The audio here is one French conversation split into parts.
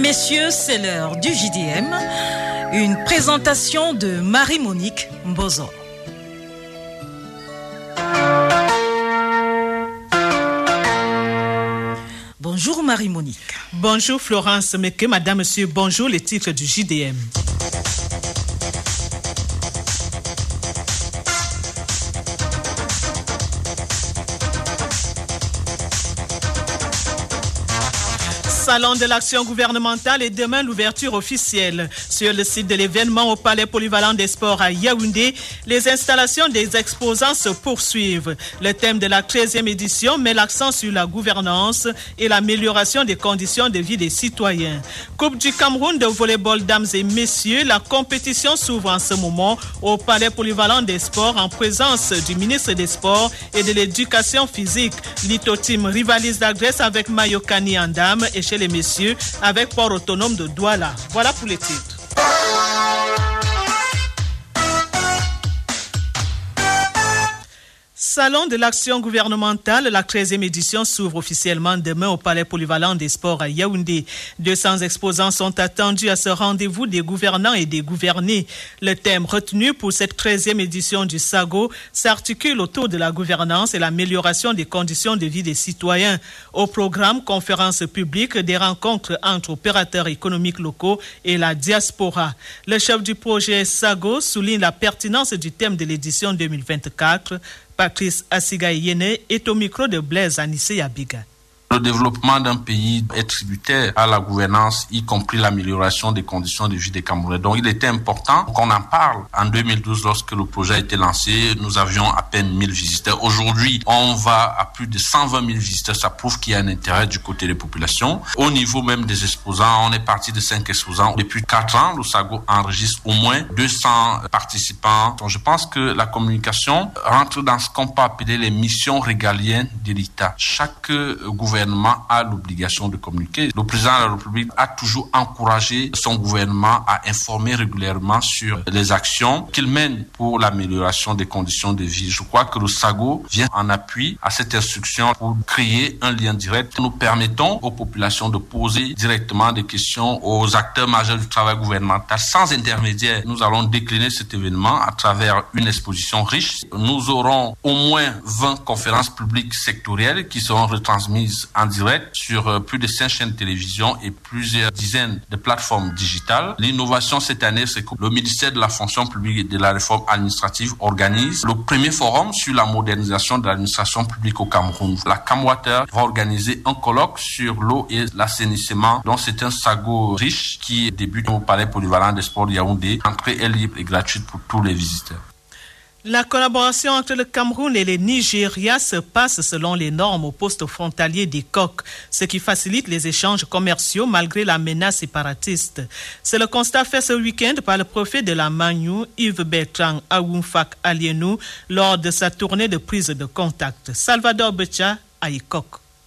Messieurs, c'est l'heure du JDM. Une présentation de Marie-Monique Mbozo. Bonjour Marie-Monique. Bonjour Florence Meke, madame, monsieur, bonjour les titres du JDM. Salon de l'action gouvernementale et demain l'ouverture officielle. Sur le site de l'événement au Palais Polyvalent des Sports à Yaoundé, les installations des exposants se poursuivent. Le thème de la 13e édition met l'accent sur la gouvernance et l'amélioration des conditions de vie des citoyens. Coupe du Cameroun de volleyball dames et messieurs, la compétition s'ouvre en ce moment au Palais Polyvalent des Sports en présence du ministre des Sports et de l'Éducation physique. Lito Team rivalise la Grèce avec Mayokani en dames et chez les messieurs avec port autonome de Douala. Voilà pour les titres. Salon de l'action gouvernementale, la 13e édition s'ouvre officiellement demain au Palais Polyvalent des Sports à Yaoundé. 200 exposants sont attendus à ce rendez-vous des gouvernants et des gouvernés. Le thème retenu pour cette 13e édition du SAGO s'articule autour de la gouvernance et l'amélioration des conditions de vie des citoyens. Au programme, conférences publiques, des rencontres entre opérateurs économiques locaux et la diaspora. Le chef du projet SAGO souligne la pertinence du thème de l'édition 2024. Patrice Asiga-Yene est au micro de Blaise Anissé Yabiga. Le développement d'un pays est tributaire à la gouvernance, y compris l'amélioration des conditions de vie des Camerounais. Donc, il était important qu'on en parle. En 2012, lorsque le projet a été lancé, nous avions à peine 1000 visiteurs. Aujourd'hui, on va à plus de 120 000 visiteurs. Ça prouve qu'il y a un intérêt du côté des populations. Au niveau même des exposants, on est parti de 5 exposants. Depuis 4 ans, le SAGO enregistre au moins 200 participants. Donc, je pense que la communication rentre dans ce qu'on peut appeler les missions régaliennes de l'État. Chaque gouvernement a l'obligation de communiquer. Le président de la République a toujours encouragé son gouvernement à informer régulièrement sur les actions qu'il mène pour l'amélioration des conditions de vie. Je crois que le SAGO vient en appui à cette instruction pour créer un lien direct. Nous permettons aux populations de poser directement des questions aux acteurs majeurs du travail gouvernemental sans intermédiaire. Nous allons décliner cet événement à travers une exposition riche. Nous aurons au moins 20 conférences publiques sectorielles qui seront retransmises en direct sur plus de 5 chaînes de télévision et plusieurs dizaines de plateformes digitales. L'innovation cette année, c'est que le ministère de la fonction publique et de la réforme administrative organise le premier forum sur la modernisation de l'administration publique au Cameroun. La Camwater va organiser un colloque sur l'eau et l'assainissement, dont c'est un SAGO riche qui débute au Palais Polyvalent des Sports de Yaoundé. L'entrée est libre et gratuite pour tous les visiteurs. La collaboration entre le Cameroun et le Nigeria se passe selon les normes au poste frontalier des Coq, ce qui facilite les échanges commerciaux malgré la menace séparatiste. C'est le constat fait ce week-end par le préfet de la Magnou, Yves Bertrand Aoumfak Alienou, lors de sa tournée de prise de contact. Salvador Becha à Ikok.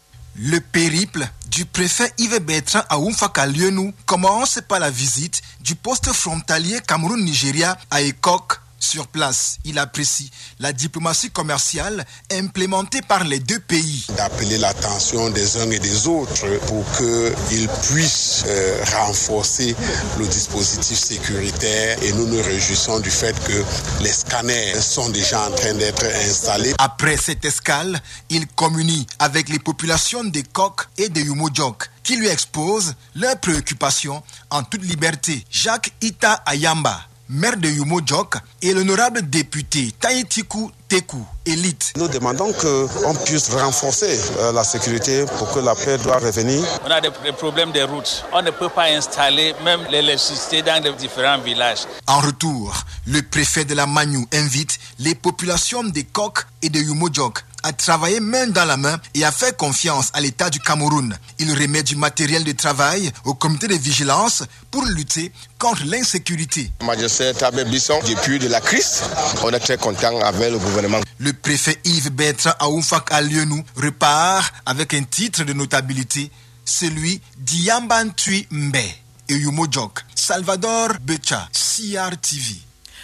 Le périple du préfet Yves Bertrand Aoumfak Alienou commence par la visite du poste frontalier Cameroun-Nigeria à Ikok. Sur place, il apprécie la diplomatie commerciale implémentée par les deux pays. D'appeler l'attention des uns et des autres pour qu'ils puissent renforcer le dispositif sécuritaire et nous nous réjouissons du fait que les scanners sont déjà en train d'être installés. Après cette escale, il communie avec les populations des Coq et de Yumodjok qui lui exposent leurs préoccupations en toute liberté. Jacques Ita Ayamba, maire de Yumodjok, et l'honorable député Taïtikou Tekou, élite. Nous demandons qu'on puisse renforcer la sécurité pour que la paix doit revenir. On a des problèmes de routes. On ne peut pas installer même l'électricité dans les différents villages. En retour, le préfet de la Magnou invite les populations des Coq et de Yumodjok à travailler main dans la main et à faire confiance à l'État du Cameroun. Il remet du matériel de travail au comité de vigilance pour lutter contre l'insécurité. Majesté Tabé Bisson, depuis de la crise, on est très content avec le gouvernement. Le préfet Yves Bertrand Aoumfak Alienou repart avec un titre de notabilité, celui d'Yambantui Mbe et Yumodjok. Salvador Becha, CRTV.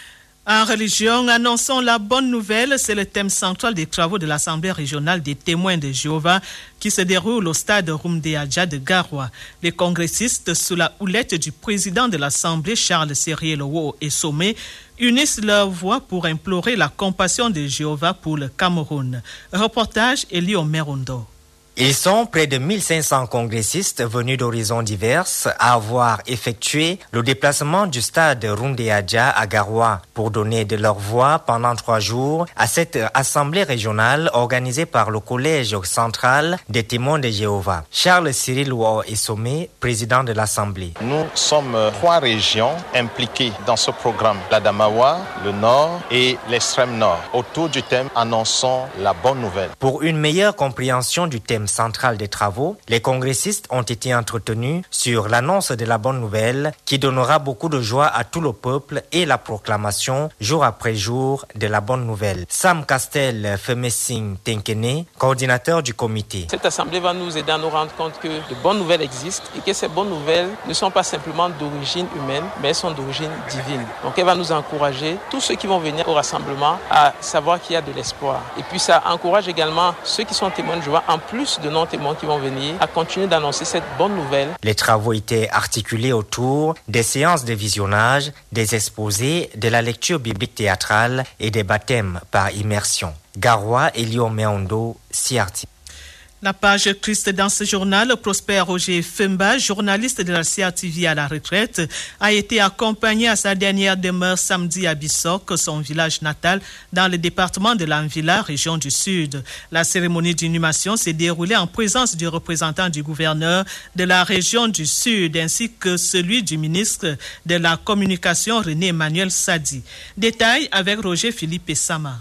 En religion, annonçons la bonne nouvelle, c'est le thème central des travaux de l'Assemblée régionale des témoins de Jéhovah qui se déroule au stade Rumdeadja de Garoua. Les congressistes, sous la houlette du président de l'Assemblée, Charles Sérielowo et Sommet, unissent leur voix pour implorer la compassion de Jéhovah pour le Cameroun. Reportage Eli Omerondo. Ils sont près de 1500 congressistes venus d'horizons divers à avoir effectué le déplacement du stade Rumdeadja à Garoua pour donner de leur voix pendant 3 jours à cette assemblée régionale organisée par le Collège central des témoins de Jéhovah. Charles Sérielowo et Sommet, président de l'Assemblée. Nous sommes 3 régions impliquées dans ce programme, l'Adamawa, le Nord et l'extrême Nord. Autour du thème, annonçons la bonne nouvelle. Pour une meilleure compréhension du thème central des travaux, les congressistes ont été entretenus sur l'annonce de la bonne nouvelle qui donnera beaucoup de joie à tout le peuple et la proclamation jour après jour de la bonne nouvelle. Sam Castel Femessing Tenkene, coordinateur du comité. Cette assemblée va nous aider à nous rendre compte que de bonnes nouvelles existent et que ces bonnes nouvelles ne sont pas simplement d'origine humaine, mais elles sont d'origine divine. Donc elle va nous encourager, tous ceux qui vont venir au rassemblement, à savoir qu'il y a de l'espoir. Et puis ça encourage également ceux qui sont témoins de Jéhovah, en plus de non-témoins qui vont venir, à continuer d'annoncer cette bonne nouvelle. Les travaux étaient articulés autour des séances de visionnage, des exposés, de la lecture biblique théâtrale et des baptêmes par immersion. Garoua, Elio Meondo, CRT. La page Christ dans ce journal, Prosper Roger Femba, journaliste de la CRTV à la retraite, a été accompagné à sa dernière demeure samedi à Bissok, son village natal, dans le département de l'Anvila, région du Sud. La cérémonie d'inhumation s'est déroulée en présence du représentant du gouverneur de la région du Sud, ainsi que celui du ministre de la Communication, René Emmanuel Sadi. Détail avec Roger Philippe Sama.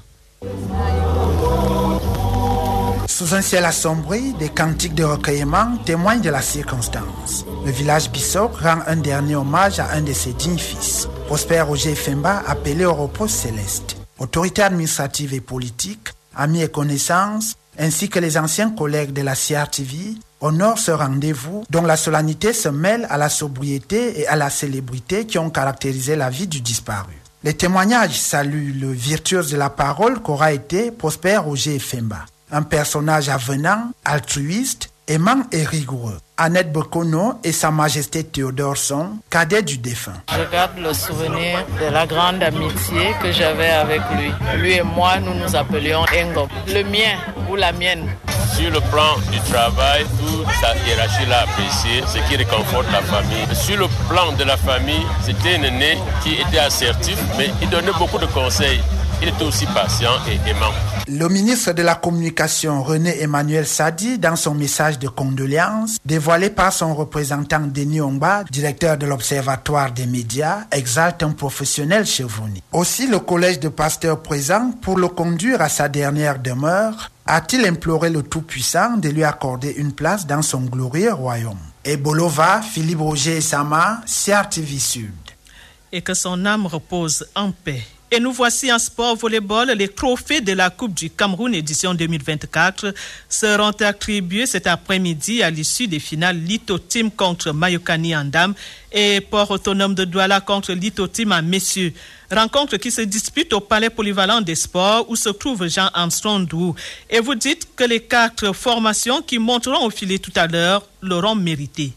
Sous un ciel assombri, des cantiques de recueillement témoignent de la circonstance. Le village Bissok rend un dernier hommage à un de ses dignes fils, Prosper Roger Femba, appelé au repos céleste. Autorités administratives et politiques, amis et connaissances, ainsi que les anciens collègues de la CRTV, honorent ce rendez-vous dont la solennité se mêle à la sobriété et à la célébrité qui ont caractérisé la vie du disparu. Les témoignages saluent le virtuose de la parole qu'aura été Prosper Roger Femba. Un personnage avenant, altruiste, aimant et rigoureux. Annette Bokono et Sa Majesté Théodore sont cadets du défunt. Je garde le souvenir de la grande amitié que j'avais avec lui. Lui et moi, nous nous appelions Engo. Le mien ou la mienne. Sur le plan du travail, toute sa hiérarchie l'a apprécié, ce qui réconforte la famille. Sur le plan de la famille, c'était un aîné qui était assertif, mais il donnait beaucoup de conseils. Il était aussi patient et aimant. Le ministre de la Communication, René Emmanuel Sadi, dans son message de condoléances, dévoilé par son représentant Denis Ongba, directeur de l'Observatoire des médias, exalte un professionnel chevronné. Aussi, le collège de pasteurs présent, pour le conduire à sa dernière demeure, a-t-il imploré le Tout-Puissant de lui accorder une place dans son glorieux royaume. Et Bolova, Philippe Roger et Sama, CRTV Sud. Et que son âme repose en paix. Et nous voici en sport volleyball. Les trophées de la Coupe du Cameroun édition 2024 seront attribués cet après-midi à l'issue des finales Lito Team contre Mayokani en dames et Port Autonome de Douala contre Lito Team en messieurs. Rencontre qui se dispute au Palais Polyvalent des Sports où se trouve Jean Armstrong Dou. Et vous dites que les 4 formations qui monteront au filet tout à l'heure l'auront mérité.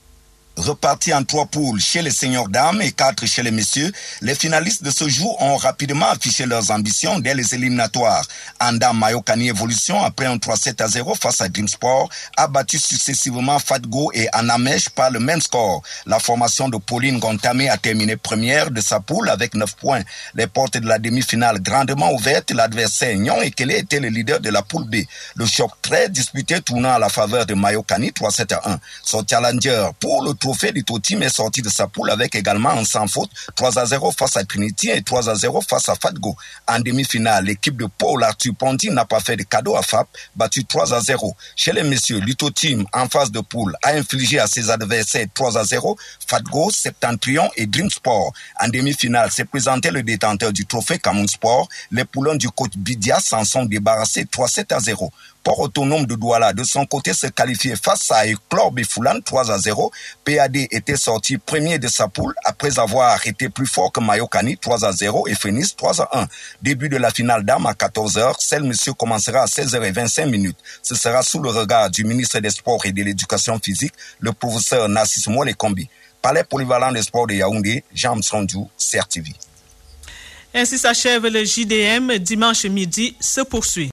Repartis en 3 poules chez les seniors dames et 4 chez les messieurs, les finalistes de ce jour ont rapidement affiché leurs ambitions dès les éliminatoires. En dames, Mayokani Evolution, après un 3-7-0 face à Dream Sport, a battu successivement Fatgo et Anamesh par le même score. La formation de Pauline Gontamé a terminé première de sa poule avec 9 points. Les portes de la demi-finale grandement ouvertes, l'adversaire Nyon Ekele était le leader de la poule B. Le choc très disputé tournant à la faveur de Mayokani 3-7-1. Son challenger pour le trophée Lito Team est sorti de sa poule avec également un sans faute 3-0 face à Trinity et 3-0 face à Fatgo. En demi-finale, l'équipe de Paul Arthur Ponty n'a pas fait de cadeau à FAP, battu 3-0. Chez les messieurs, Lito Team en phase de poule a infligé à ses adversaires 3-0, Fatgo, Septentrion et Dream Sport. En demi-finale, s'est présenté le détenteur du trophée Cameroun Sport. Les poulains du coach Bidia s'en sont débarrassés 3-7-0. Port autonome de Douala, de son côté, se qualifiait face à Eclore Befoulan 3-0. PAD était sorti premier de sa poule après avoir été plus fort que Mayokani 3-0 et Phoenix 3-1. Début de la finale d'âme à 14h. Celle monsieur commencera à 16h25. Ce sera sous le regard du ministre des Sports et de l'Éducation physique, le professeur Narcisse Moualekombi. Palais polyvalent des sports de Yaoundé, Jean Msondou, CRTV. Ainsi s'achève le JDM. Dimanche midi se poursuit.